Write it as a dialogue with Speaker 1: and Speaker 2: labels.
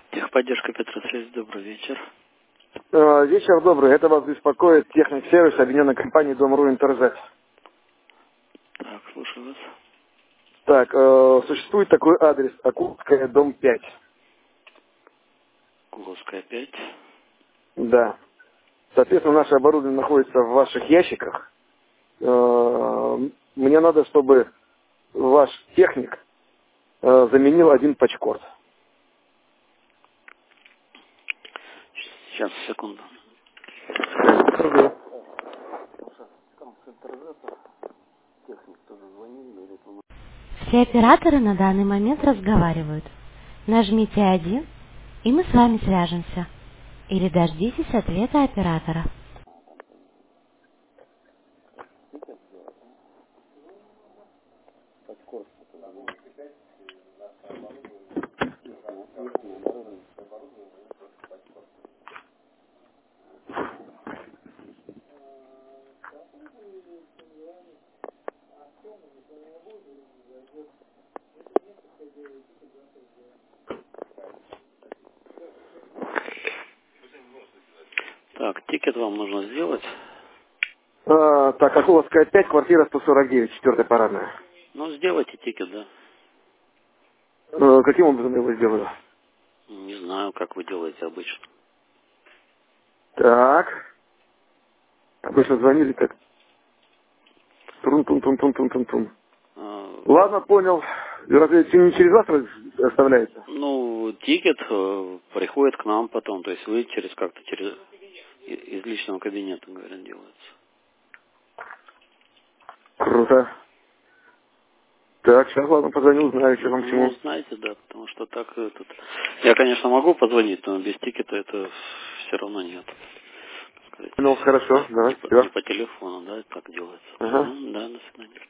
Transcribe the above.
Speaker 1: Техподдержка Петросвязь, добрый вечер.
Speaker 2: Вечер добрый. Это вас беспокоит техник-сервис объединенной компании Дом.ру Интерзет.
Speaker 1: Так, слушаю вас.
Speaker 2: Так, существует такой адрес: Акутская, дом 5.
Speaker 1: Куловская 5.
Speaker 2: Да. Соответственно, наше оборудование находится в ваших ящиках. Мне надо, чтобы ваш техник заменил один патчкорд.
Speaker 1: Сейчас, секунду.
Speaker 2: Хорошо.
Speaker 3: Все операторы на данный момент разговаривают. Нажмите 1, и мы с вами свяжемся. Или дождитесь ответа оператора.
Speaker 1: Так, тикет вам нужно сделать.
Speaker 2: Так, Акуловская 5, квартира 149, 4 парадная.
Speaker 1: Ну, сделайте тикет, да.
Speaker 2: Каким образом я его сделаю?
Speaker 1: Не знаю, как вы делаете обычно.
Speaker 2: Так. Обычно звонили как трун-тун-тун-тун-тун-тун.
Speaker 1: А,
Speaker 2: Ладно, понял. Разве не через вас оставляете?
Speaker 1: Ну, тикет приходит к нам потом. То есть вы через как-то через из личного кабинета, говорят, делается.
Speaker 2: Круто. Так, сейчас, ладно, позвоню, узнаю, что там к
Speaker 1: Ну,
Speaker 2: чему.
Speaker 1: знаете, да, потому что так этот... Я, конечно, могу позвонить, но без тикета это все равно нет. Так сказать,
Speaker 2: Ну, хорошо,
Speaker 1: не
Speaker 2: давай,
Speaker 1: по,
Speaker 2: все.
Speaker 1: не по телефону, да, так делается.
Speaker 2: Ага.
Speaker 1: Да, до свидания.